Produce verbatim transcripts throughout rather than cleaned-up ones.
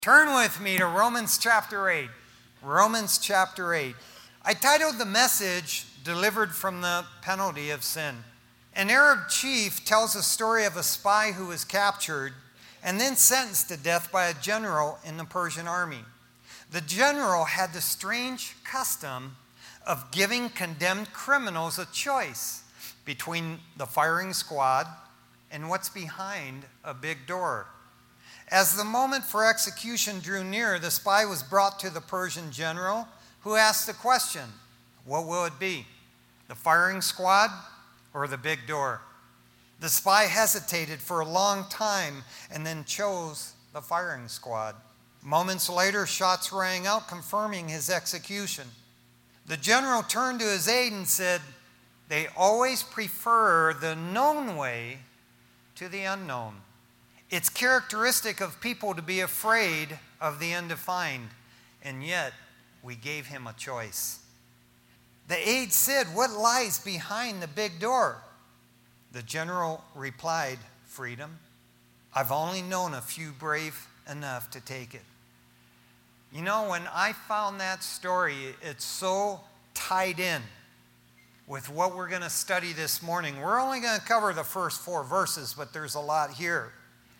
Turn with me to Romans chapter eight. Romans chapter eight. I titled the message, Delivered from the Penalty of Sin. An Arab chief tells a story of a spy who was captured and then sentenced to death by a general in the Persian army. The general had the strange custom of giving condemned criminals a choice between the firing squad and what's behind a big door. As the moment for execution drew near, the spy was brought to the Persian general, who asked the question, what will it be, the firing squad or the big door? The spy hesitated for a long time and then chose the firing squad. Moments later, shots rang out, confirming his execution. The general turned to his aide and said, they always prefer the known way to the unknown. It's characteristic of people to be afraid of the undefined, and yet we gave him a choice. The aide said, what lies behind the big door? The general replied, freedom. I've only known a few brave enough to take it. You know, when I found that story, it's so tied in with what we're going to study this morning. We're only going to cover the first four verses, but there's a lot here.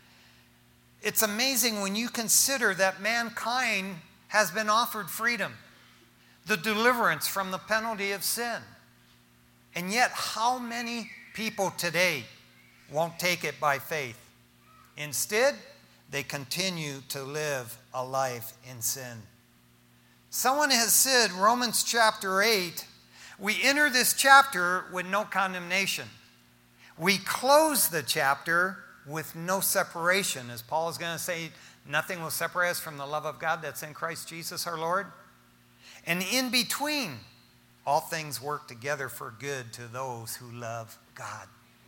It's amazing when you consider that mankind has been offered freedom, the deliverance from the penalty of sin. And yet, how many people today won't take it by faith? Instead, they continue to live a life in sin. Someone has said, Romans chapter eight, we enter this chapter with no condemnation. We close the chapter with no separation. As Paul is going to say, nothing will separate us from the love of God that's in Christ Jesus our Lord. And in between, all things work together for good to those who love God.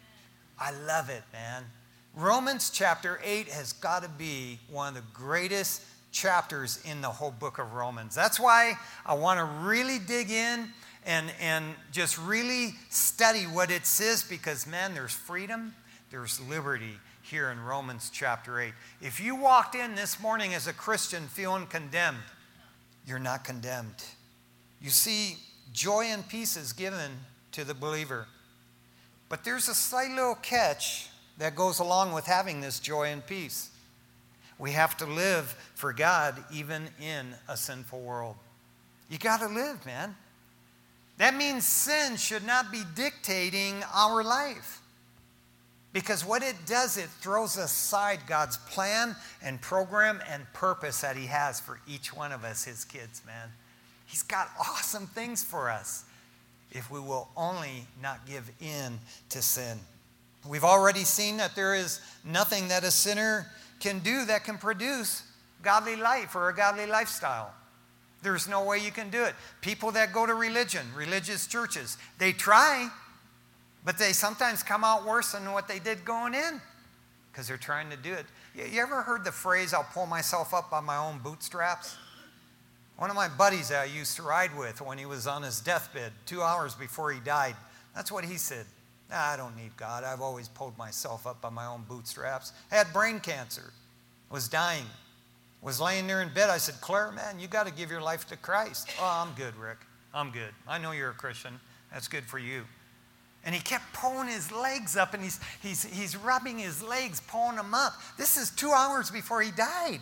I love it, man. Romans chapter eight has got to be one of the greatest chapters in the whole book of Romans. That's why I want to really dig in and, and just really study what it says, because, man, there's freedom, there's liberty here in Romans chapter eight. If you walked in this morning as a Christian feeling condemned, you're not condemned. You see, joy and peace is given to the believer. But there's a slight little catch that goes along with having this joy and peace. We have to live for God even in a sinful world. You got to live, man. That means sin should not be dictating our life. Because what it does, it throws aside God's plan and program and purpose that He has for each one of us, His kids, man. He's got awesome things for us if we will only not give in to sin. We've already seen that there is nothing that a sinner can do that can produce godly life or a godly lifestyle. There's no way you can do it. People that go to religion, religious churches, they try, but they sometimes come out worse than what they did going in because they're trying to do it. You ever heard the phrase, I'll pull myself up by my own bootstraps? One of my buddies that I used to ride with when he was on his deathbed, two hours before he died, that's what he said. Nah, I don't need God. I've always pulled myself up by my own bootstraps. I had brain cancer, was dying, was laying there in bed. I said, Claire, man, you got to give your life to Christ. Oh, I'm good, Rick. I'm good. I know you're a Christian. That's good for you. And he kept pulling his legs up, and he's, he's, he's rubbing his legs, pulling them up. This is two hours before he died.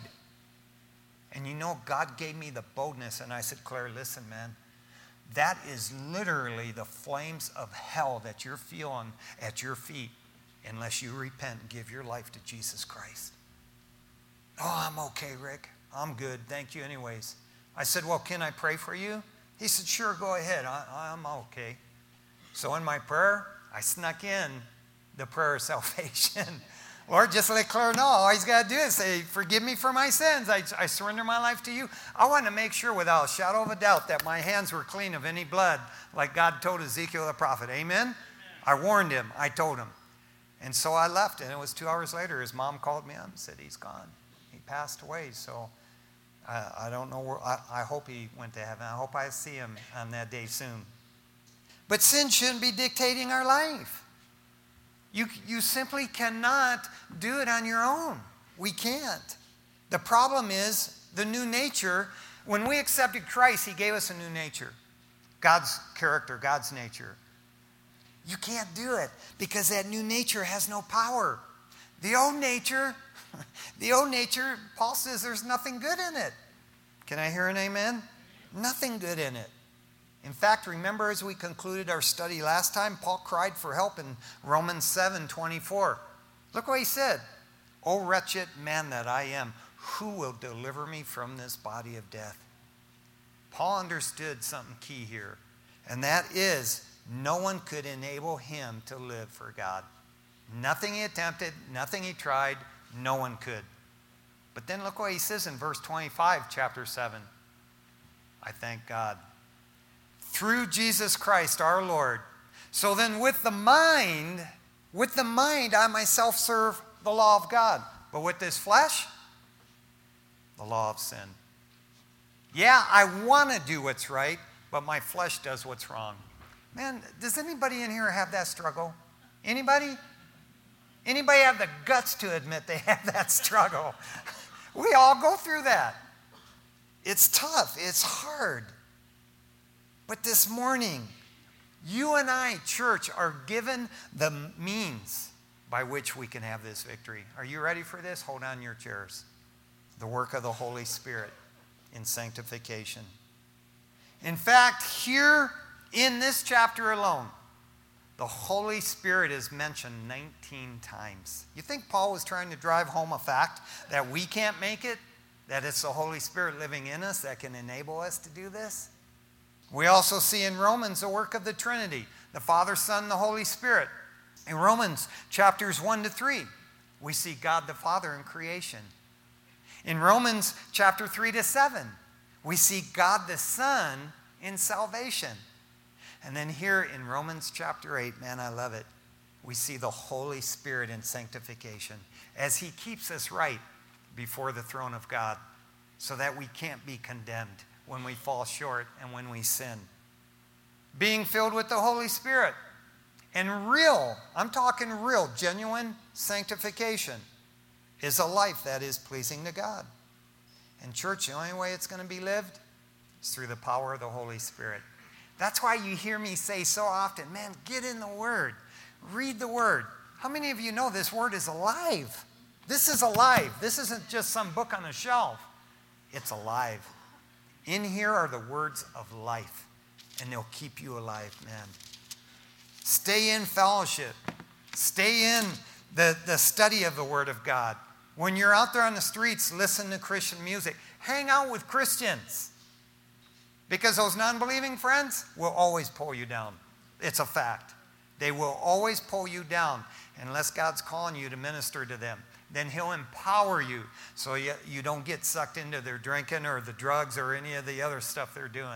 And you know, God gave me the boldness, and I said, Claire, listen, man, that is literally the flames of hell that you're feeling at your feet unless you repent and give your life to Jesus Christ. Oh, I'm okay, Rick. I'm good. Thank you anyways. I said, well, can I pray for you? He said, sure, go ahead. I, I'm okay. So in my prayer, I snuck in the prayer of salvation. Lord, just let Claire know. All he's got to do is say, forgive me for my sins. I, I surrender my life to you. I want to make sure without a shadow of a doubt that my hands were clean of any blood, like God told Ezekiel the prophet. Amen? Amen. I warned him. I told him. And so I left, and it was two hours later. His mom called me up and said, he's gone. He passed away. So I, I don't know where. I, I hope he went to heaven. I hope I see him on that day soon. But sin shouldn't be dictating our life. You, you simply cannot do it on your own. We can't. The problem is the new nature. When we accepted Christ, he gave us a new nature. God's character, God's nature. You can't do it because that new nature has no power. The old nature, the old nature, Paul says there's nothing good in it. Can I hear an amen? Nothing good in it. In fact, remember as we concluded our study last time, Paul cried for help in Romans seven twenty-four. Look what he said. O wretched man that I am, who will deliver me from this body of death? Paul understood something key here, and that is no one could enable him to live for God. Nothing he attempted, nothing he tried, no one could. But then look what he says in verse twenty-five, chapter seven. I thank God. Through Jesus Christ our Lord. So then with the mind, with the mind I myself serve the law of God. But with this flesh, the law of sin. Yeah, I want to do what's right, but my flesh does what's wrong. Man, does anybody in here have that struggle? Anybody? Anybody have the guts to admit they have that struggle? We all go through that. It's tough. It's hard. But this morning, you and I, church, are given the means by which we can have this victory. Are you ready for this? Hold on your chairs. The work of the Holy Spirit in sanctification. In fact, here in this chapter alone, the Holy Spirit is mentioned nineteen times. You think Paul was trying to drive home a fact that we can't make it? That it's the Holy Spirit living in us that can enable us to do this? We also see in Romans the work of the Trinity, the Father, Son, and the Holy Spirit. In Romans chapters one to three, we see God the Father in creation. In Romans chapter three to seven, we see God the Son in salvation. And then here in Romans chapter eight, man, I love it. We see the Holy Spirit in sanctification as he keeps us right before the throne of God so that we can't be condemned when we fall short and when we sin. Being filled with the Holy Spirit and real, I'm talking real, genuine sanctification is a life that is pleasing to God. And church, the only way it's going to be lived is through the power of the Holy Spirit. That's why you hear me say so often, man, get in the Word. Read the Word. How many of you know this Word is alive? This is alive. This isn't just some book on a shelf. It's alive. In here are the words of life, and they'll keep you alive, man. Stay in fellowship. Stay in the, the study of the Word of God. When you're out there on the streets, listen to Christian music. Hang out with Christians. Because those non-believing friends will always pull you down. It's a fact. They will always pull you down unless God's calling you to minister to them. Then he'll empower you so you, you don't get sucked into their drinking or the drugs or any of the other stuff they're doing.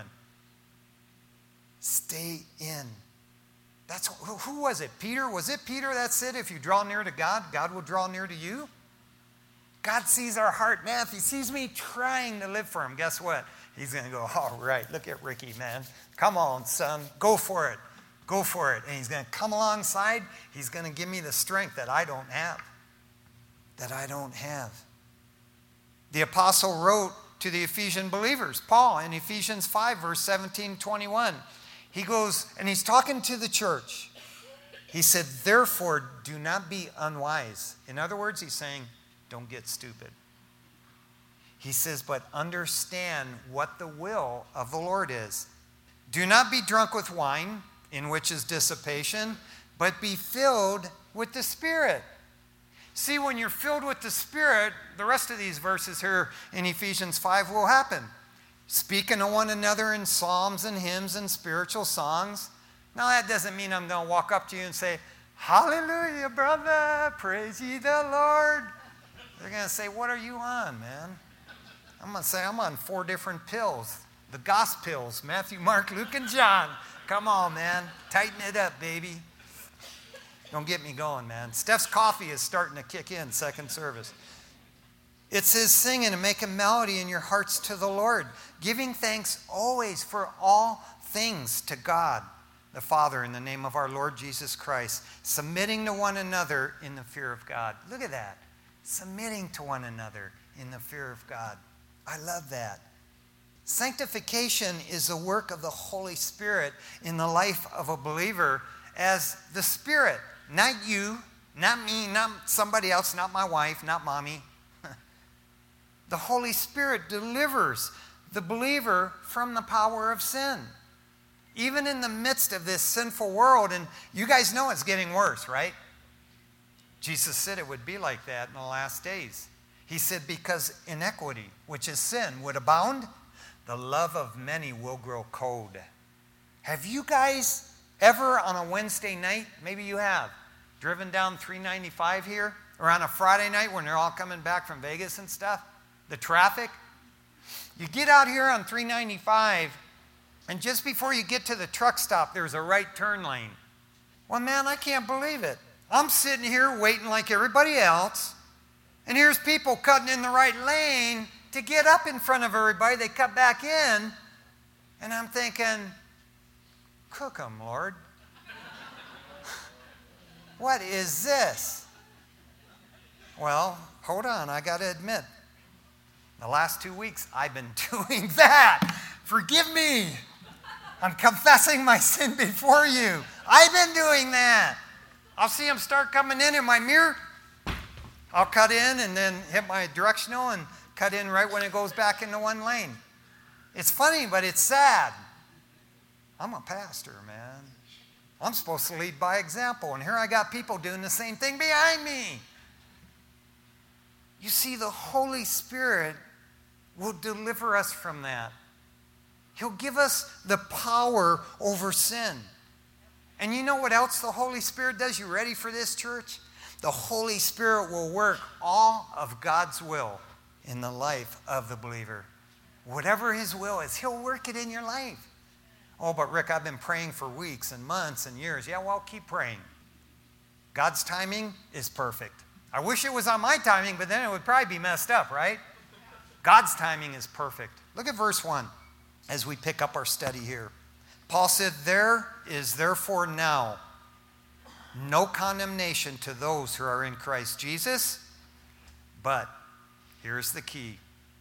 Stay in. That's who, who was it? Peter? Was it Peter that said if you draw near to God, God will draw near to you? God sees our heart. Man, if he sees me trying to live for him, guess what? He's going to go, all right, look at Ricky, man. Come on, son. Go for it. Go for it. And he's going to come alongside. He's going to give me the strength that I don't have. That I don't have. The apostle wrote to the Ephesian believers, Paul, in Ephesians five, verse seventeen, twenty-one. He goes, and he's talking to the church. He said, therefore, do not be unwise. In other words, he's saying, don't get stupid. He says, but understand what the will of the Lord is. Do not be drunk with wine, in which is dissipation, but be filled with the Spirit. See, when you're filled with the Spirit, the rest of these verses here in Ephesians five will happen. Speaking to one another in psalms and hymns and spiritual songs. Now, that doesn't mean I'm going to walk up to you and say, hallelujah, brother, praise ye the Lord. They're going to say, what are you on, man? I'm going to say, I'm on four different pills. The gospel pills, Matthew, Mark, Luke, and John. Come on, man. Tighten it up, baby. Don't get me going, man. Steph's coffee is starting to kick in, second service. It says singing and make a melody in your hearts to the Lord, giving thanks always for all things to God, the Father, in the name of our Lord Jesus Christ, submitting to one another in the fear of God. Look at that. Submitting to one another in the fear of God. I love that. Sanctification is the work of the Holy Spirit in the life of a believer as the Spirit. Not you, not me, not somebody else, not my wife, not mommy. The Holy Spirit delivers the believer from the power of sin. Even in the midst of this sinful world, and you guys know it's getting worse, right? Jesus said it would be like that in the last days. He said, because iniquity, which is sin, would abound, the love of many will grow cold. Have you guys ever on a Wednesday night, maybe you have, driven down three ninety-five here, or on a Friday night when they're all coming back from Vegas and stuff, the traffic? You get out here on three ninety-five, and just before you get to the truck stop, there's a right turn lane. Well, man, I can't believe it. I'm sitting here waiting like everybody else, and here's people cutting in the right lane to get up in front of everybody. They cut back in, and I'm thinking, cook them, Lord. What is this? Well, hold on, I got to admit, the last two weeks I've been doing that. Forgive me. I'm confessing my sin before you. I've been doing that. I'll see them start coming in in my mirror. I'll cut in and then hit my directional and cut in right when it goes back into one lane. It's funny, but it's sad. I'm a pastor, man. I'm supposed to lead by example, and here I got people doing the same thing behind me. You see, the Holy Spirit will deliver us from that. He'll give us the power over sin. And you know what else the Holy Spirit does? You ready for this, church? The Holy Spirit will work all of God's will in the life of the believer. Whatever His will is, He'll work it in your life. Oh, but Rick, I've been praying for weeks and months and years. Yeah, well, keep praying. God's timing is perfect. I wish it was on my timing, but then it would probably be messed up, right? God's timing is perfect. Look at verse one as we pick up our study here. Paul said, there is therefore now no condemnation to those who are in Christ Jesus, but here's the key,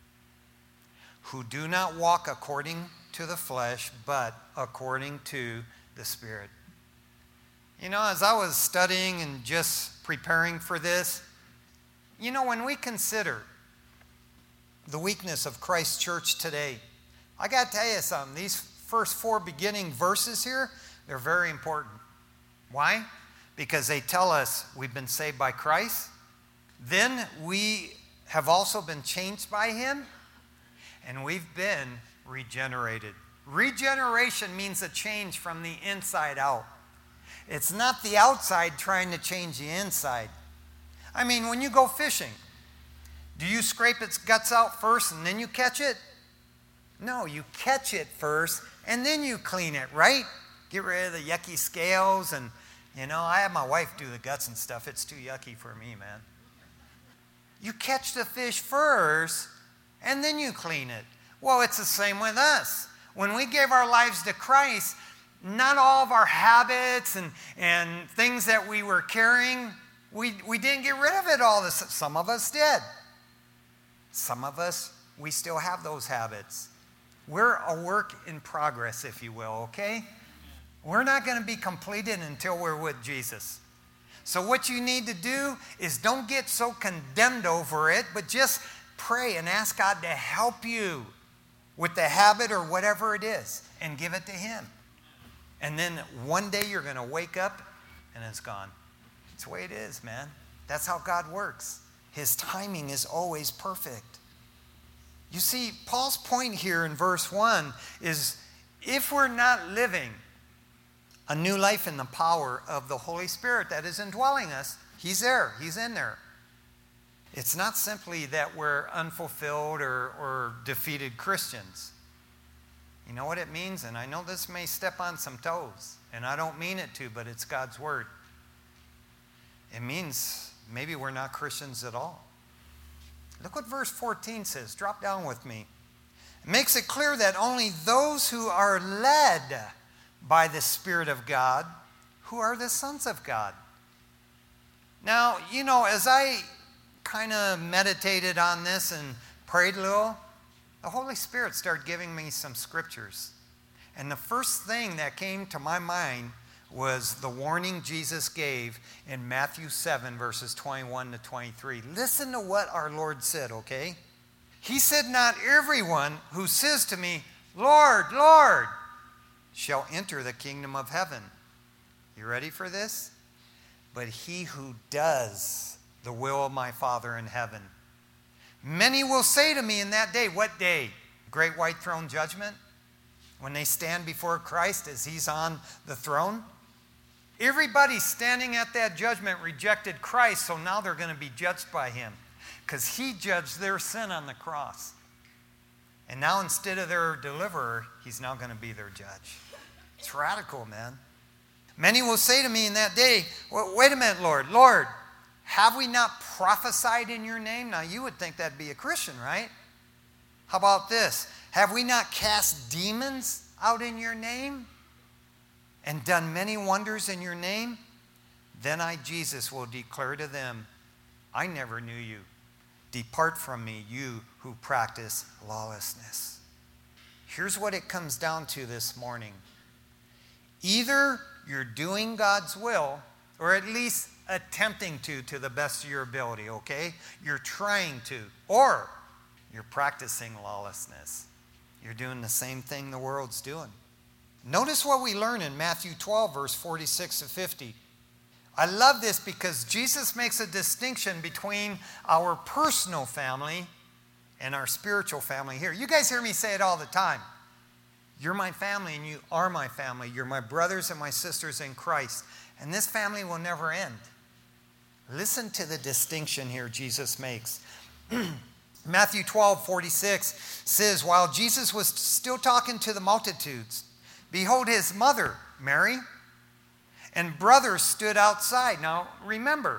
who do not walk according to the flesh, but according to the Spirit. You know, as I was studying and just preparing for this, you know, when we consider the weakness of Christ's church today, I got to tell you something. These first four beginning verses here, they're very important. Why? Because they tell us we've been saved by Christ. Then we have also been changed by Him. And we've been regenerated. Regeneration means a change from the inside out. It's not the outside trying to change the inside. I mean, when you go fishing, do you scrape its guts out first and then you catch it? No, you catch it first and then you clean it, right? Get rid of the yucky scales and, you know, I have my wife do the guts and stuff. It's too yucky for me, man. You catch the fish first and then you clean it. Well, it's the same with us. When we gave our lives to Christ, not all of our habits and, and things that we were carrying, we, we didn't get rid of it all. This, some of us did. Some of us, we still have those habits. We're a work in progress, if you will, okay? We're not going to be completed until we're with Jesus. So what you need to do is don't get so condemned over it, but just pray and ask God to help you with the habit or whatever it is and give it to Him. And then one day you're going to wake up and it's gone. It's the way it is, man. That's how God works. His timing is always perfect. You see, Paul's point here in verse one is if we're not living a new life in the power of the Holy Spirit that is indwelling us, He's there. He's in there. It's not simply that we're unfulfilled or, or defeated Christians. You know what it means? And I know this may step on some toes, and I don't mean it to, but it's God's word. It means maybe we're not Christians at all. Look what verse fourteen says. Drop down with me. It makes it clear that only those who are led by the Spirit of God, who are the sons of God. Now, you know, as I kind of meditated on this and prayed a little, the Holy Spirit started giving me some scriptures. And the first thing that came to my mind was the warning Jesus gave in Matthew seven, verses twenty-one to twenty-three. Listen to what our Lord said, okay? He said, "Not everyone who says to me, 'Lord, Lord,' shall enter the kingdom of heaven." You ready for this? "But he who does the will of my Father in heaven. Many will say to me in that day," what day? Great white throne judgment? When they stand before Christ as he's on the throne? Everybody standing at that judgment rejected Christ, so now they're going to be judged by him because he judged their sin on the cross. And now instead of their deliverer, he's now going to be their judge. It's radical, man. "Many will say to me in that day, 'Wait a minute, Lord, Lord, have we not prophesied in your name?'" Now you would think that'd be a Christian, right? "How about this? 'Have we not cast demons out in your name and done many wonders in your name?' Then I, Jesus, will declare to them, 'I never knew you. Depart from me, you who practice lawlessness.'" Here's what it comes down to this morning. Either you're doing God's will, or at least attempting to, to the best of your ability, okay? You're trying to, or you're practicing lawlessness. You're doing the same thing the world's doing. Notice what we learn in Matthew twelve, verse forty-six to fifty. I love this because Jesus makes a distinction between our personal family and our spiritual family here. You guys hear me say it all the time. You're my family and you are my family. You're my brothers and my sisters in Christ. And this family will never end. Listen to the distinction here Jesus makes. Matthew twelve, forty-six says, "While Jesus was still talking to the multitudes, behold, his mother, Mary, and brothers stood outside." Now, remember,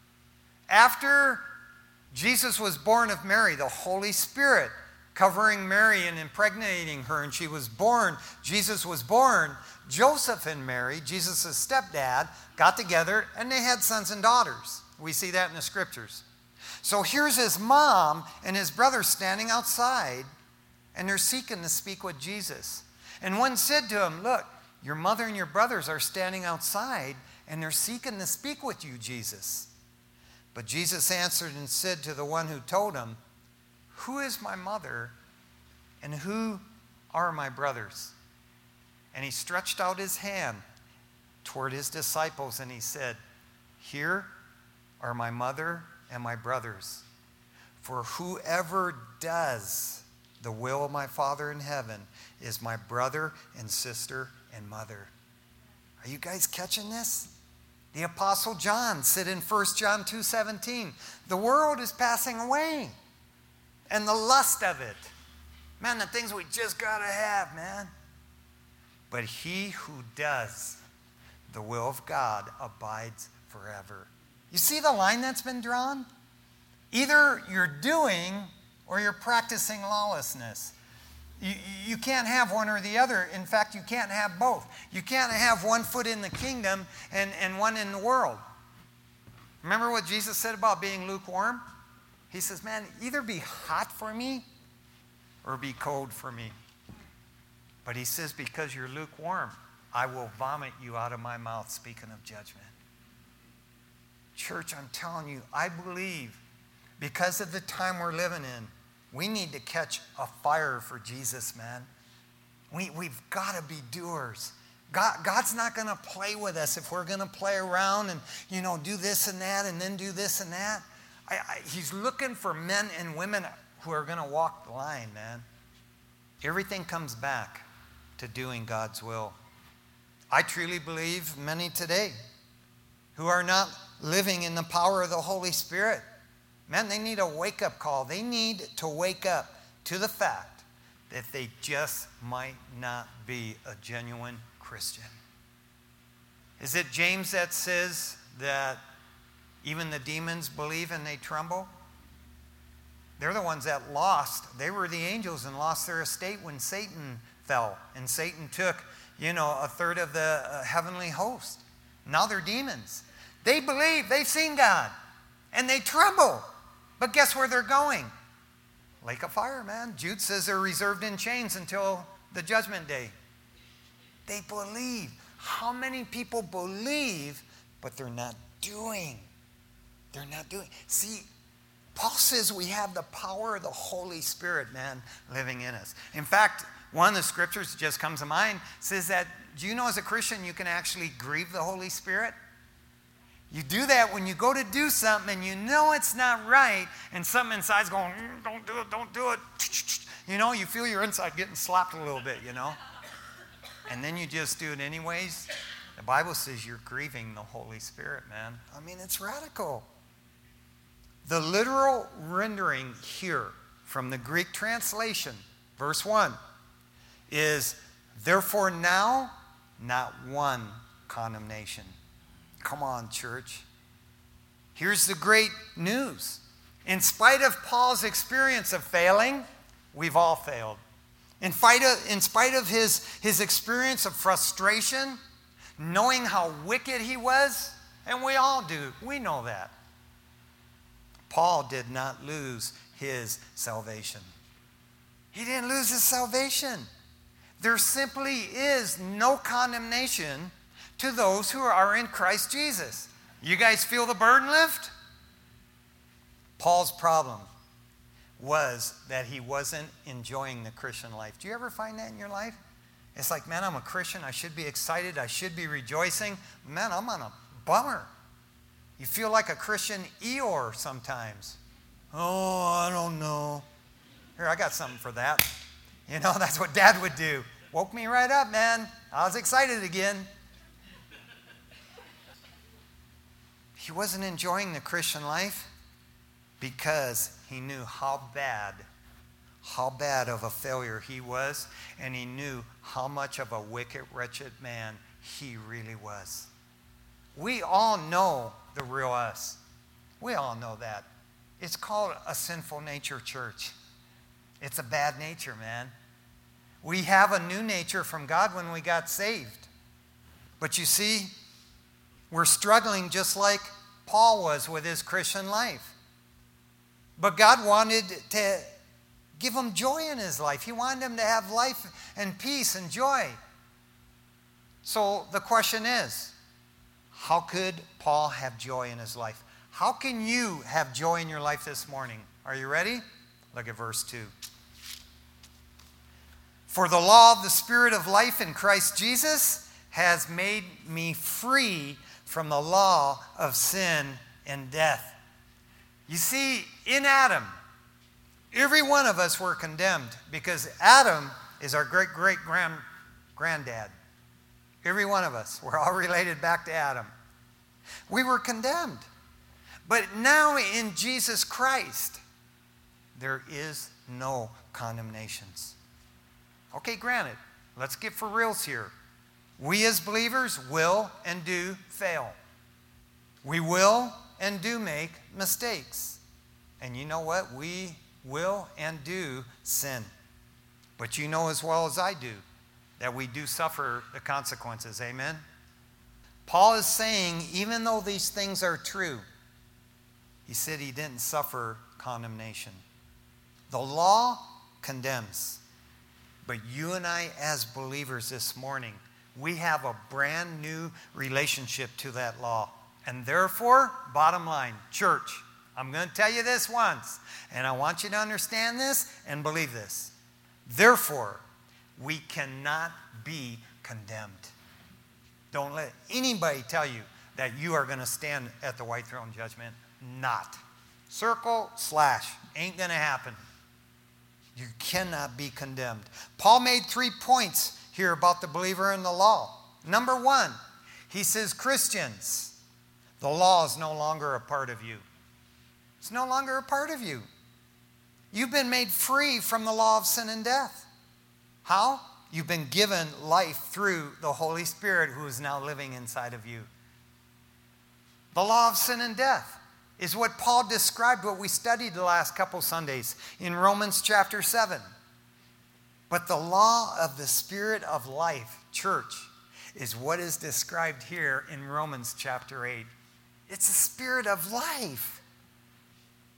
after Jesus was born of Mary, the Holy Spirit covering Mary and impregnating her, and she was born, Jesus was born, Joseph and Mary, Jesus' stepdad, got together, and they had sons and daughters. We see that in the scriptures. So here's his mom and his brothers standing outside, and they're seeking to speak with Jesus. And one said to him, "Look, your mother and your brothers are standing outside, and they're seeking to speak with you, Jesus." But Jesus answered and said to the one who told him, "Who is my mother, and who are my brothers?" And he stretched out his hand toward his disciples, and he said, "Here are my mother and my brothers. For whoever does the will of my Father in heaven is my brother and sister and mother." Are you guys catching this? The Apostle John said in First John two seventeen, "The world is passing away, and the lust of it." Man, the things we just got to have, man. "But he who does the will of God abides forever." You see the line that's been drawn? Either you're doing or you're practicing lawlessness. You, you can't have one or the other. In fact, you can't have both. You can't have one foot in the kingdom and, and one in the world. Remember what Jesus said about being lukewarm? He says, man, either be hot for me or be cold for me. But he says, because you're lukewarm, I will vomit you out of my mouth, speaking of judgment. Church, I'm telling you, I believe because of the time we're living in, we need to catch a fire for Jesus, man. We, we've got to be doers. God, God's not going to play with us if we're going to play around and, you know, do this and that and then do this and that. I, I, he's looking for men and women who are going to walk the line, man. Everything comes back to doing God's will. I truly believe many today who are not living in the power of the Holy Spirit, man, they need a wake-up call. They need to wake up to the fact that they just might not be a genuine Christian. Is it James that says that even the demons believe and they tremble? They're the ones that lost. They were the angels and lost their estate when Satan fell. And Satan took, you know, a third of the uh, heavenly host. Now they're demons. They believe. They've seen God. And they tremble. But guess where they're going? Lake of fire, man. Jude says they're reserved in chains until the judgment day. They believe. How many people believe, but they're not doing? They're not doing. See, Paul says we have the power of the Holy Spirit, man, living in us. In fact, one of the scriptures that just comes to mind says that, do you know as a Christian you can actually grieve the Holy Spirit? You do that when you go to do something and you know it's not right and something inside's going, mm, don't do it, don't do it. You know, you feel your inside getting slapped a little bit, you know. And then you just do it anyways. The Bible says you're grieving the Holy Spirit, man. I mean, it's radical. The literal rendering here from the Greek translation, verse one, is therefore now not one condemnation. Come on, church. Here's the great news. In spite of Paul's experience of failing, we've all failed. In spite of, in spite of his, his experience of frustration, knowing how wicked he was, and we all do, we know that. Paul did not lose his salvation. He didn't lose his salvation. There simply is no condemnation to those who are in Christ Jesus. You guys feel the burden lift? Paul's problem was that he wasn't enjoying the Christian life. Do you ever find that in your life? It's like, man, I'm a Christian. I should be excited. I should be rejoicing. Man, I'm on a bummer. You feel like a Christian Eeyore sometimes. Oh, I don't know. Here, I got something for that. You know, that's what Dad would do. Woke me right up, man. I was excited again. He wasn't enjoying the Christian life because he knew how bad, how bad of a failure he was, and he knew how much of a wicked, wretched man he really was. We all know the real us. We all know that. It's called a sinful nature, church. It's a bad nature, man. We have a new nature from God when we got saved. But you see, we're struggling just like Paul was with his Christian life. But God wanted to give him joy in his life. He wanted him to have life and peace and joy. So the question is, how could Paul have joy in his life? How can you have joy in your life this morning? Are you ready? Look at verse two. For the law of the Spirit of life in Christ Jesus has made me free from the law of sin and death. You see, in Adam, every one of us were condemned because Adam is our great-great-grand granddad. Every one of us. We're all related back to Adam. We were condemned. But now in Jesus Christ, there is no condemnations. Okay, granted, let's get for reals here. We as believers will and do fail. We will and do make mistakes. And you know what? We will and do sin. But you know as well as I do that we do suffer the consequences. Amen? Paul is saying, even though these things are true, he said he didn't suffer condemnation. The law condemns. But you and I as believers this morning, we have a brand new relationship to that law. And therefore, bottom line, church, I'm going to tell you this once, and I want you to understand this and believe this. Therefore, we cannot be condemned. Don't let anybody tell you that you are going to stand at the white throne judgment. Not. Circle, slash. Ain't going to happen. You cannot be condemned. Paul made three points here about the believer in the law. Number one, he says, Christians, the law is no longer a part of you. It's no longer a part of you. You've been made free from the law of sin and death. How? You've been given life through the Holy Spirit who is now living inside of you. The law of sin and death is what Paul described, what we studied the last couple Sundays in Romans chapter seven. But the law of the Spirit of life, church, is what is described here in Romans chapter eight. It's the Spirit of life.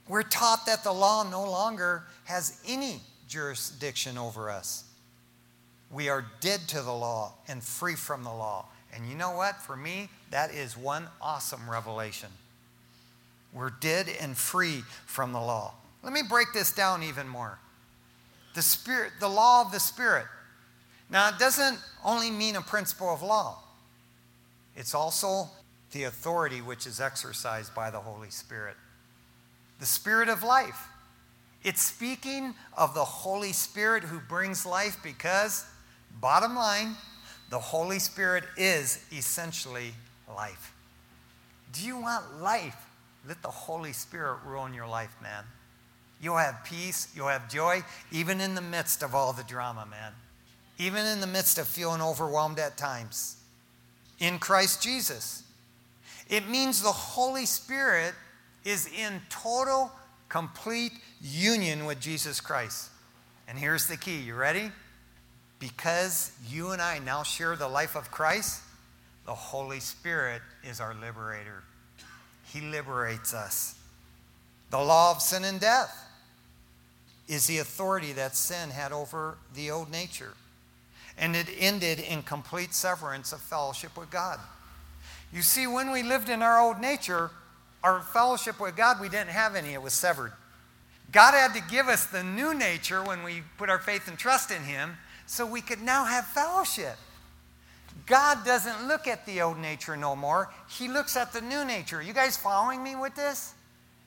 We're taught that the law no longer has any jurisdiction over us. We are dead to the law and free from the law. And you know what? For me, that is one awesome revelation. We're dead and free from the law. Let me break this down even more. The Spirit, the law of the Spirit. Now, it doesn't only mean a principle of law. It's also the authority which is exercised by the Holy Spirit. The Spirit of life. It's speaking of the Holy Spirit who brings life because, bottom line, the Holy Spirit is essentially life. Do you want life? Let the Holy Spirit rule in your life, man. You'll have peace, you'll have joy, even in the midst of all the drama, man. Even in the midst of feeling overwhelmed at times. In Christ Jesus. It means the Holy Spirit is in total, complete union with Jesus Christ. And here's the key. You ready? Because you and I now share the life of Christ, the Holy Spirit is our liberator. He liberates us. The law of sin and death is the authority that sin had over the old nature. And it ended in complete severance of fellowship with God. You see, when we lived in our old nature, our fellowship with God, we didn't have any. It was severed. God had to give us the new nature when we put our faith and trust in Him so we could now have fellowship. God doesn't look at the old nature no more. He looks at the new nature. You guys following me with this?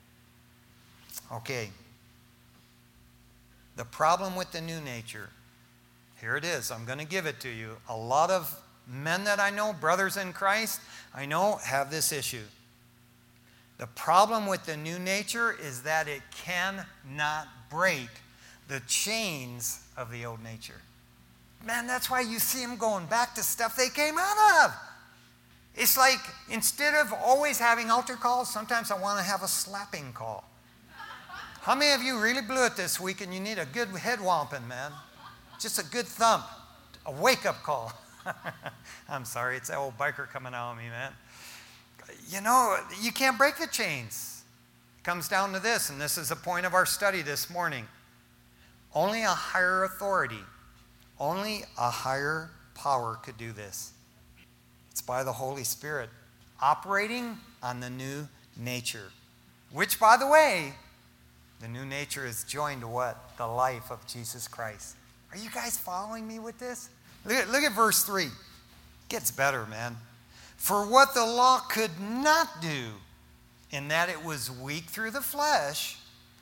Okay. The problem with the new nature, here it is. I'm going to give it to you. A lot of men that I know, brothers in Christ, I know have this issue. The problem with the new nature is that it cannot break the chains of the old nature. Man, that's why you see them going back to stuff they came out of. It's like instead of always having altar calls, sometimes I want to have a slapping call. How many of you really blew it this week and you need a good head whomping, man? Just a good thump, a wake-up call. I'm sorry, it's that old biker coming out of me, man. You know, you can't break the chains. It comes down to this, and this is the point of our study this morning. Only a higher authority, only a higher power could do this. It's by the Holy Spirit operating on the new nature, which, by the way, the new nature is joined to what? The life of Jesus Christ. Are you guys following me with this? Look at, look at verse three. It gets better, man. For what the law could not do, in that it was weak through the flesh,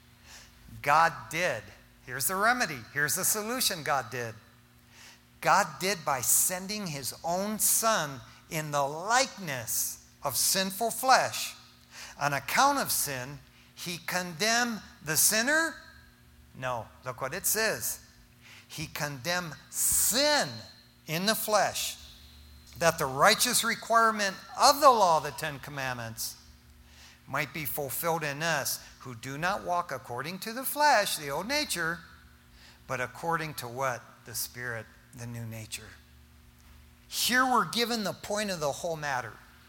God did. Here's the remedy. Here's the solution God did. God did by sending His own Son in the likeness of sinful flesh. On account of sin, He condemned the sinner? No, look what it says. He condemned sin in the flesh, that the righteous requirement of the law, the Ten Commandments, might be fulfilled in us who do not walk according to the flesh, the old nature, but according to what? The Spirit, the new nature. Here we're given the point of the whole matter.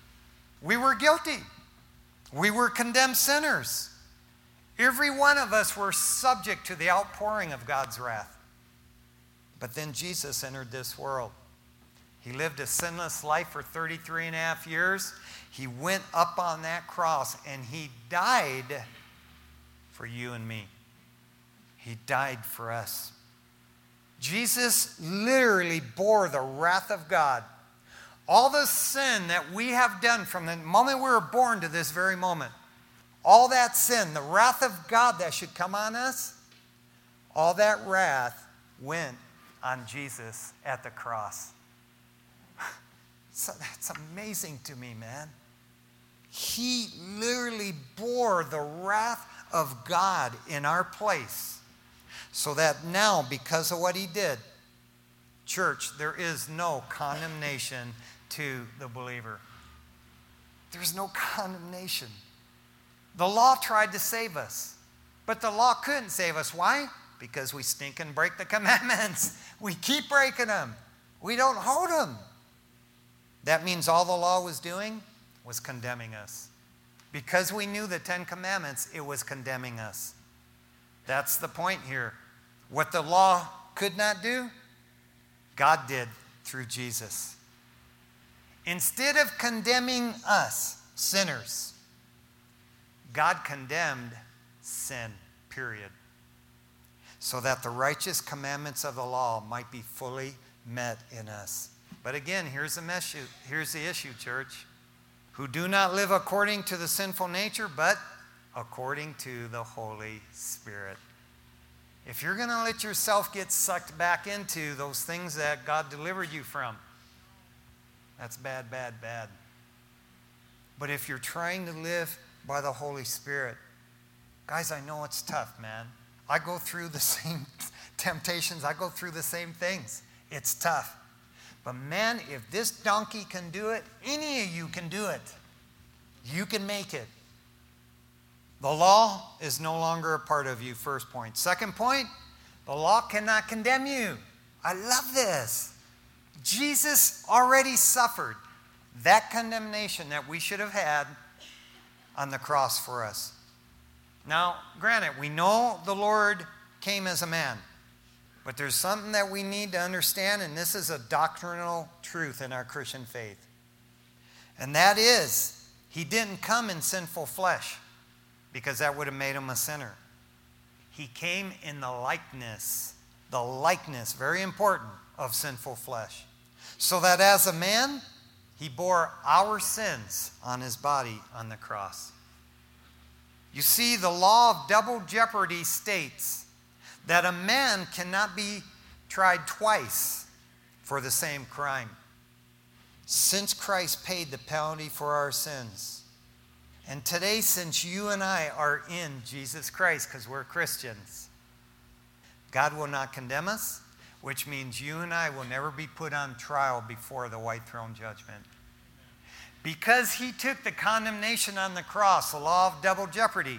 We were guilty. We were condemned sinners. Every one of us were subject to the outpouring of God's wrath. But then Jesus entered this world. He lived a sinless life for thirty-three and a half years. He went up on that cross and He died for you and me. He died for us. Jesus literally bore the wrath of God. All the sin that we have done from the moment we were born to this very moment, all that sin, the wrath of God that should come on us, all that wrath went on Jesus at the cross. So that's amazing to me, man. He literally bore the wrath of God in our place. So that now, because of what He did, church, there is no condemnation to the believer. There's no condemnation. The law tried to save us, but the law couldn't save us. Why? Because we stink and break the commandments. We keep breaking them. We don't hold them. That means all the law was doing was condemning us. Because we knew the Ten Commandments, it was condemning us. That's the point here. What the law could not do, God did through Jesus. Instead of condemning us, sinners, God condemned sin, period. So that the righteous commandments of the law might be fully met in us. But again, here's the issue, here's the issue, church. Who do not live according to the sinful nature, but according to the Holy Spirit. If you're going to let yourself get sucked back into those things that God delivered you from, that's bad, bad, bad. But if you're trying to live by the Holy Spirit, guys, I know it's tough, man. I go through the same temptations. I go through the same things. It's tough. But man, if this donkey can do it, any of you can do it. You can make it. The law is no longer a part of you, first point. Second point, the law cannot condemn you. I love this. Jesus already suffered that condemnation that we should have had on the cross for us. Now, granted, we know the Lord came as a man. But there's something that we need to understand, and this is a doctrinal truth in our Christian faith. And that is, he didn't come in sinful flesh, because that would have made him a sinner. He came in the likeness, the likeness, very important, of sinful flesh. So that as a man, he bore our sins on his body on the cross. You see, the law of double jeopardy states that a man cannot be tried twice for the same crime. Since Christ paid the penalty for our sins, and today, since you and I are in Jesus Christ, because we're Christians, God will not condemn us, which means you and I will never be put on trial before the white throne judgment. Because he took the condemnation on the cross, the law of double jeopardy,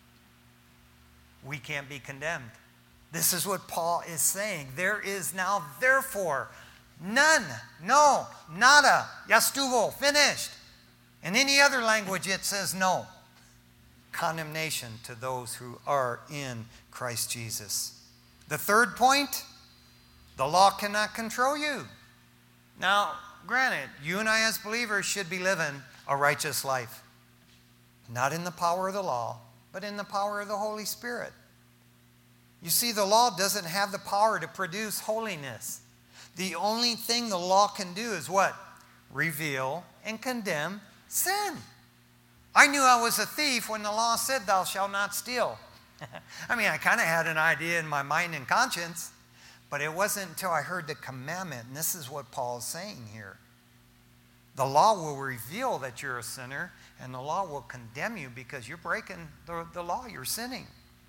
we can't be condemned. This is what Paul is saying. There is now, therefore, none, no, nada, ya estuvo, finished. In any other language, it says no. Condemnation to those who are in Christ Jesus. The third point, the law cannot control you. Now, granted, you and I as believers should be living a righteous life. Not in the power of the law, but in the power of the Holy Spirit. You see, the law doesn't have the power to produce holiness. The only thing the law can do is what? Reveal and condemn sin. I knew I was a thief when the law said, thou shalt not steal. I mean, I kind of had an idea in my mind and conscience, but it wasn't until I heard the commandment, and this is what Paul is saying here. The law will reveal that you're a sinner, and the law will condemn you because you're breaking the, the law, you're sinning.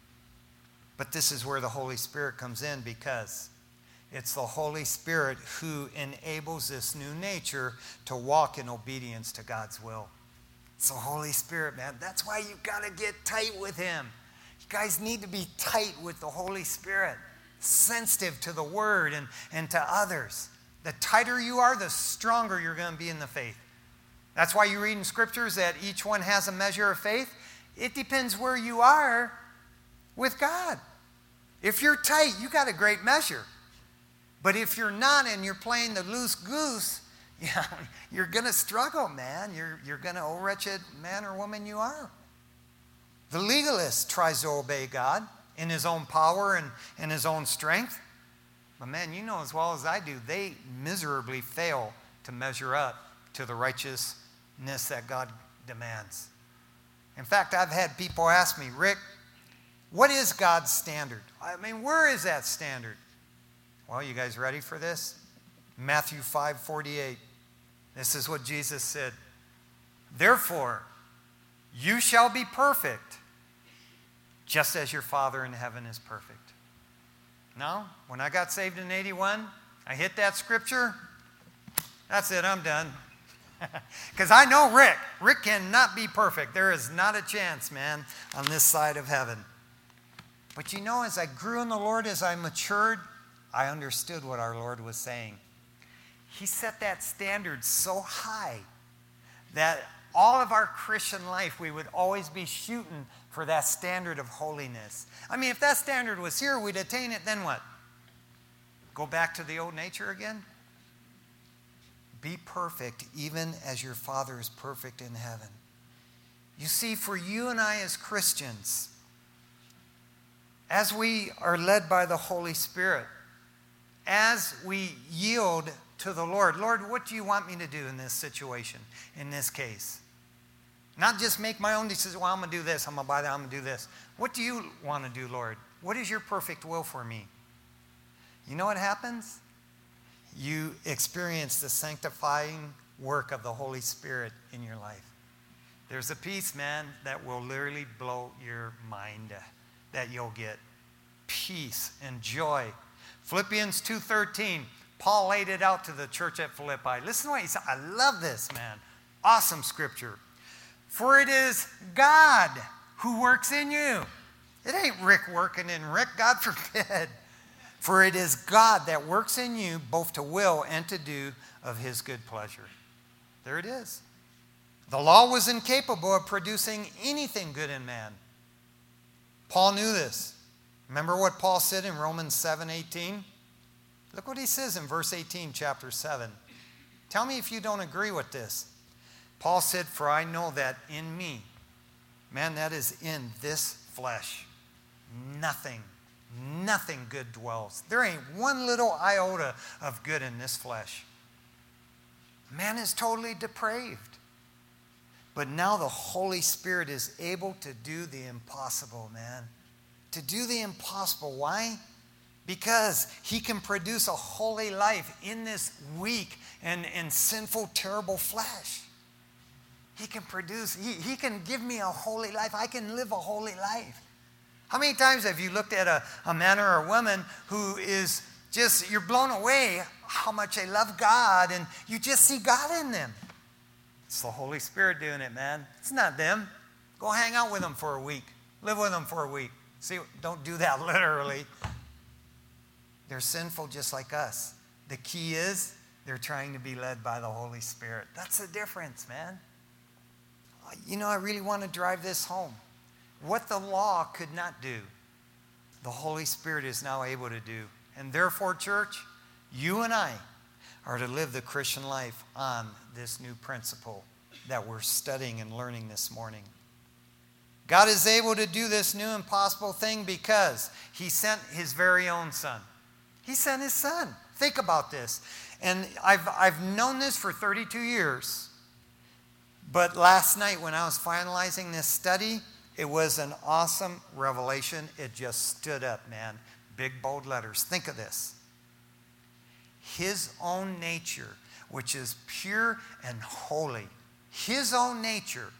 But this is where the Holy Spirit comes in, because it's the Holy Spirit who enables this new nature to walk in obedience to God's will. It's the Holy Spirit, man. That's why you got to get tight with him. You guys need to be tight with the Holy Spirit, sensitive to the Word and, and to others. The tighter you are, the stronger you're going to be in the faith. That's why you read in Scriptures that each one has a measure of faith. It depends where you are with God. If you're tight, you got a great measure. But if you're not and you're playing the loose goose, yeah, you're going to struggle, man. You're, you're going to, oh, wretched man or woman you are. The legalist tries to obey God in his own power and in his own strength. But man, you know as well as I do, they miserably fail to measure up to the righteousness that God demands. In fact, I've had people ask me, Rick, what is God's standard? I mean, where is that standard? Well, you guys ready for this? Matthew five forty-eight. This is what Jesus said. Therefore, you shall be perfect, just as your Father in heaven is perfect. Now, when I got saved in eighty-one, I hit that scripture. That's it, I'm done. Because I know Rick. Rick cannot be perfect. There is not a chance, man, on this side of heaven. But you know, as I grew in the Lord, as I matured, I understood what our Lord was saying. He set that standard so high that all of our Christian life, we would always be shooting for that standard of holiness. I mean, if that standard was here, we'd attain it, then what? Go back to the old nature again? Be perfect, even as your Father is perfect in heaven. You see, for you and I as Christians, as we are led by the Holy Spirit, as we yield to the Lord, Lord, what do you want me to do in this situation, in this case? Not just make my own decision, well, I'm going to do this, I'm going to buy that, I'm going to do this. What do you want to do, Lord? What is your perfect will for me? You know what happens? You experience the sanctifying work of the Holy Spirit in your life. There's a peace, man, that will literally blow your mind, that you'll get peace and joy. Philippians two thirteen, Paul laid it out to the church at Philippi. Listen to what he said. I love this, man. Awesome scripture. For it is God who works in you. It ain't Rick working in Rick, God forbid. For it is God that works in you both to will and to do of his good pleasure. There it is. The law was incapable of producing anything good in man. Paul knew this. Remember what Paul said in Romans seven eighteen? Look what he says in verse eighteen, chapter seven. Tell me if you don't agree with this. Paul said, for I know that in me, man, that is in this flesh, nothing, nothing good dwells. There ain't one little iota of good in this flesh. Man is totally depraved. But now the Holy Spirit is able to do the impossible, man. To do the impossible. Why? Because he can produce a holy life in this weak and, and sinful, terrible flesh. He can produce, he, he can give me a holy life. I can live a holy life. How many times have you looked at a, a man or a woman who is just, you're blown away how much they love God, and you just see God in them? It's the Holy Spirit doing it, man. It's not them. Go hang out with them for a week. Live with them for a week. See, don't do that literally. They're sinful just like us. The key is they're trying to be led by the Holy Spirit. That's the difference, man. You know, I really want to drive this home. What the law could not do, the Holy Spirit is now able to do. And therefore, church, you and I are to live the Christian life on this new principle that we're studying and learning this morning. God is able to do this new impossible thing because he sent his very own son. He sent his son. Think about this. And I've, I've known this for thirty-two years. But last night when I was finalizing this study, it was an awesome revelation. It just stood up, man. Big, bold letters. Think of this. His own nature, which is pure and holy, his own nature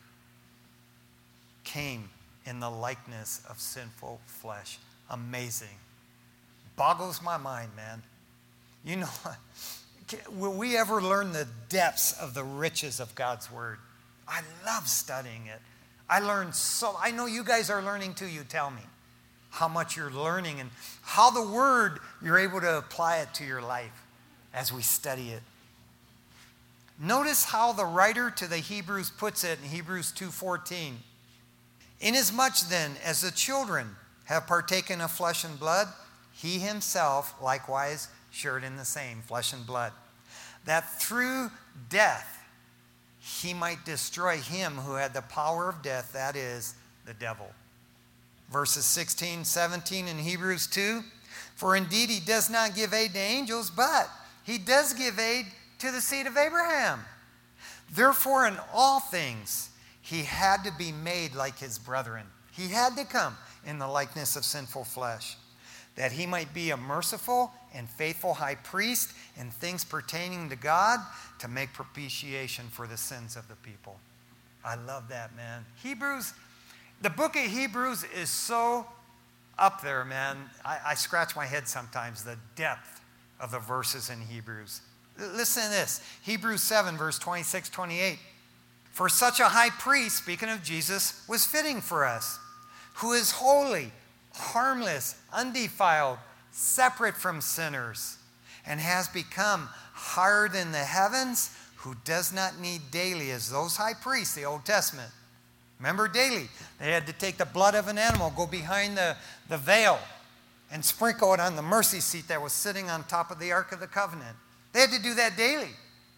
came in the likeness of sinful flesh. Amazing. Boggles my mind, man. You know, will we ever learn the depths of the riches of God's Word? I love studying it. I learn so, I know you guys are learning too, you tell me how much you're learning and how the Word, you're able to apply it to your life as we study it. Notice how the writer to the Hebrews puts it in Hebrews two fourteen. Inasmuch then as the children have partaken of flesh and blood, he himself likewise shared in the same flesh and blood, that through death he might destroy him who had the power of death, that is, the devil. Verses sixteen, seventeen in Hebrews two, for indeed he does not give aid to angels, but he does give aid to the seed of Abraham. Therefore, in all things, he had to be made like his brethren. He had to come in the likeness of sinful flesh, that he might be a merciful and faithful high priest in things pertaining to God, to make propitiation for the sins of the people. I love that, man. Hebrews, the book of Hebrews is so up there, man. I, I scratch my head sometimes, the depth of the verses in Hebrews. Listen to this. Hebrews seven, verse twenty-six, twenty-eight. For such a high priest, speaking of Jesus, was fitting for us, who is holy, harmless, undefiled, separate from sinners, and has become higher than the heavens, who does not need daily as those high priests, the Old Testament. Remember, daily. They had to take the blood of an animal, go behind the, the veil, and sprinkle it on the mercy seat that was sitting on top of the Ark of the Covenant. They had to do that daily.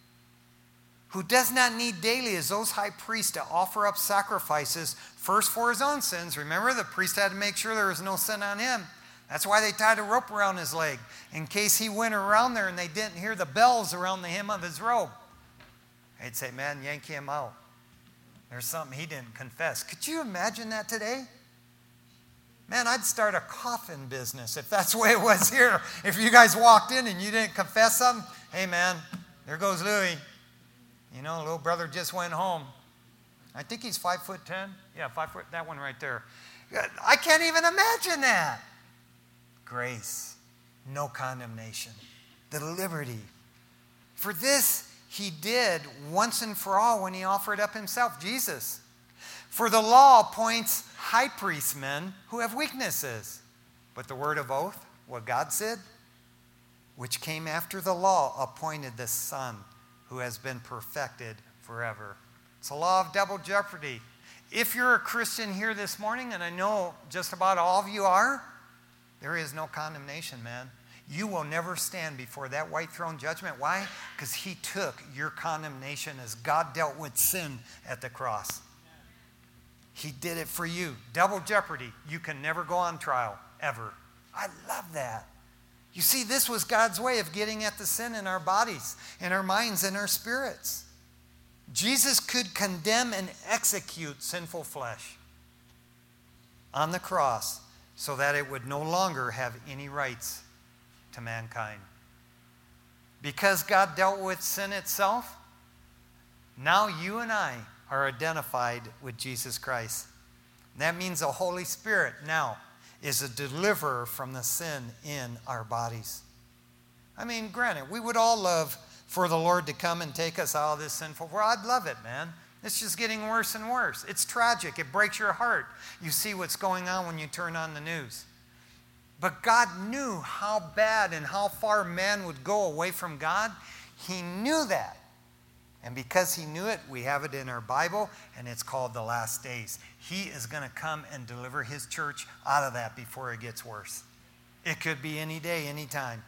Who does not need daily as those high priests to offer up sacrifices, first for his own sins. Remember, the priest had to make sure there was no sin on him. That's why they tied a rope around his leg, in case he went around there and they didn't hear the bells around the hem of his robe. They'd say, man, yank him out. There's something he didn't confess. Could you imagine that today? Man, I'd start a coffin business if that's the way it was here. If you guys walked in and you didn't confess something, hey man, there goes Louis. You know, little brother just went home. I think he's five foot ten. Yeah, five foot, that one right there. I can't even imagine that. Grace, no condemnation, the liberty. For this he did once and for all when he offered up himself, Jesus. For the law appoints high priest men who have weaknesses. But the word of oath, what God said, which came after the law, appointed the Son who has been perfected forever. It's a law of double jeopardy. If you're a Christian here this morning, and I know just about all of you are, there is no condemnation, man. You will never stand before that white throne judgment. Why? Because he took your condemnation as God dealt with sin at the cross. He did it for you. Double jeopardy. You can never go on trial, ever. I love that. You see, this was God's way of getting at the sin in our bodies, in our minds, in our spirits. Jesus could condemn and execute sinful flesh on the cross so that it would no longer have any rights to mankind. Because God dealt with sin itself, now you and I are identified with Jesus Christ. That means the Holy Spirit now is a deliverer from the sin in our bodies. I mean, granted, we would all love for the Lord to come and take us out of this sinful world. I'd love it, man. It's just getting worse and worse. It's tragic. It breaks your heart. You see what's going on when you turn on the news. But God knew how bad and how far man would go away from God. He knew that. And because he knew it, we have it in our Bible, and it's called the last days. He is going to come and deliver his church out of that before it gets worse. It could be any day, any time.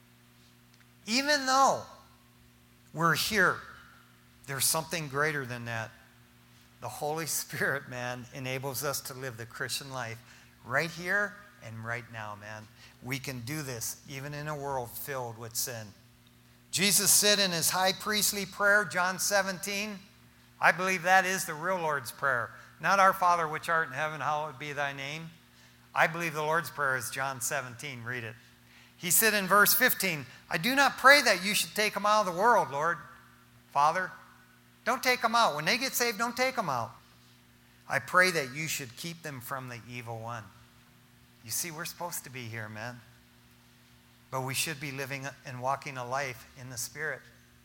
Even though we're here, there's something greater than that. The Holy Spirit, man, enables us to live the Christian life right here and right now, man. We can do this even in a world filled with sin. Jesus said in his high priestly prayer, John seventeen, I believe that is the real Lord's Prayer. Not our Father which art in heaven, hallowed be thy name. I believe the Lord's Prayer is John seventeen. Read it. He said in verse fifteen, I do not pray that you should take them out of the world, Lord. Father, don't take them out. When they get saved, don't take them out. I pray that you should keep them from the evil one. You see, we're supposed to be here, man. But we should be living and walking a life in the Spirit.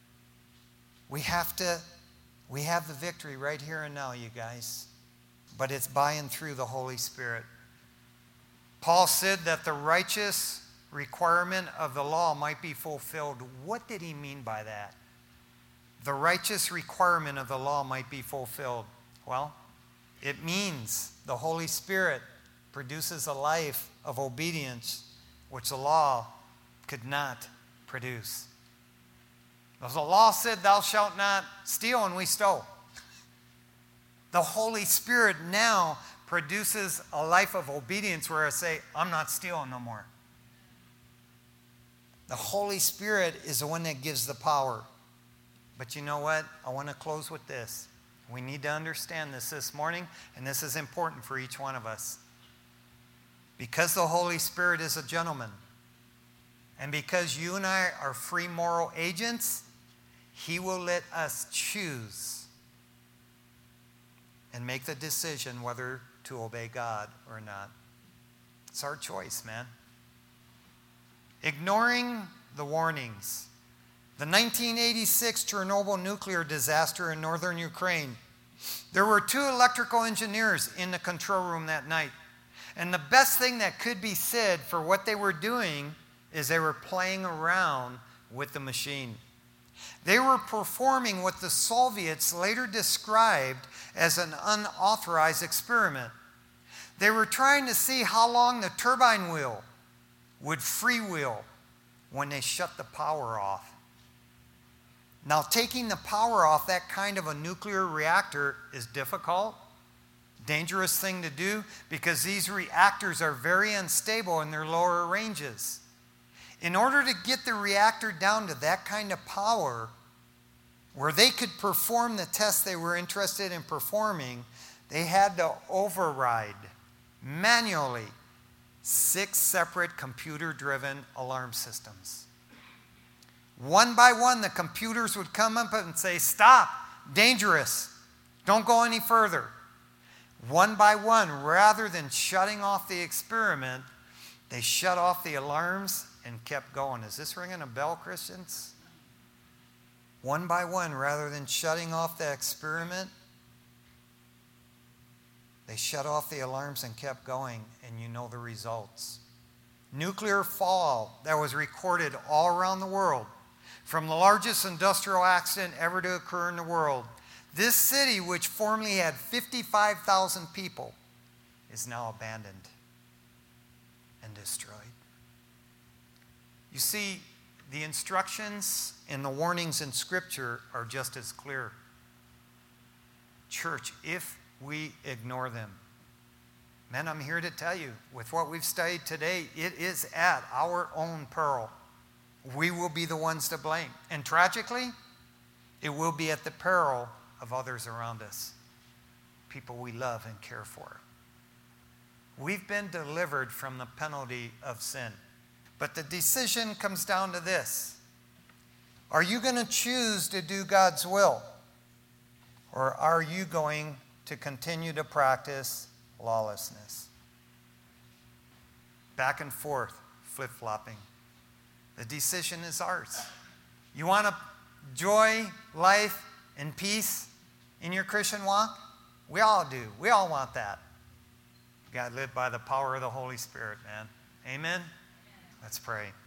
We have to, we have the victory right here and now, you guys. But it's by and through the Holy Spirit. Paul said that the righteous requirement of the law might be fulfilled. What did he mean by that? The righteous requirement of the law might be fulfilled. Well, it means the Holy Spirit produces a life of obedience which the law could not produce. The law said, thou shalt not steal, and we stole. The Holy Spirit now produces a life of obedience where I say, I'm not stealing no more. The Holy Spirit is the one that gives the power. But you know what? I want to close with this. We need to understand this this morning, and this is important for each one of us. Because the Holy Spirit is a gentleman, and because you and I are free moral agents, he will let us choose and make the decision whether to obey God or not. It's our choice, man. Ignoring the warnings. The nineteen eighty-six Chernobyl nuclear disaster in northern Ukraine. There were two electrical engineers in the control room that night. And the best thing that could be said for what they were doing is they were playing around with the machine. They were performing what the Soviets later described as an unauthorized experiment. They were trying to see how long the turbine wheel would freewheel when they shut the power off. Now, taking the power off that kind of a nuclear reactor is difficult, dangerous thing to do, because these reactors are very unstable in their lower ranges. In order to get the reactor down to that kind of power, where they could perform the tests they were interested in performing, they had to override manually six separate computer-driven alarm systems. One by one, the computers would come up and say, "Stop, dangerous, don't go any further." One by one, rather than shutting off the experiment, they shut off the alarms and kept going. Is this ringing a bell, Christians? One by one, rather than shutting off the experiment, they shut off the alarms and kept going, and you know the results. Nuclear fallout that was recorded all around the world, from the largest industrial accident ever to occur in the world. This city, which formerly had fifty-five thousand people, is now abandoned and destroyed. You see, the instructions and the warnings in Scripture are just as clear. Church, if we ignore them, man, I'm here to tell you, with what we've studied today, it is at our own peril. We will be the ones to blame. And tragically, it will be at the peril of others around us, people we love and care for. We've been delivered from the penalty of sin. But the decision comes down to this. Are you going to choose to do God's will? Or are you going to continue to practice lawlessness? Back and forth, flip-flopping. The decision is ours. You want a joy, life, and peace in your Christian walk? We all do. We all want that. You got to live by the power of the Holy Spirit, man. Amen? Let's pray.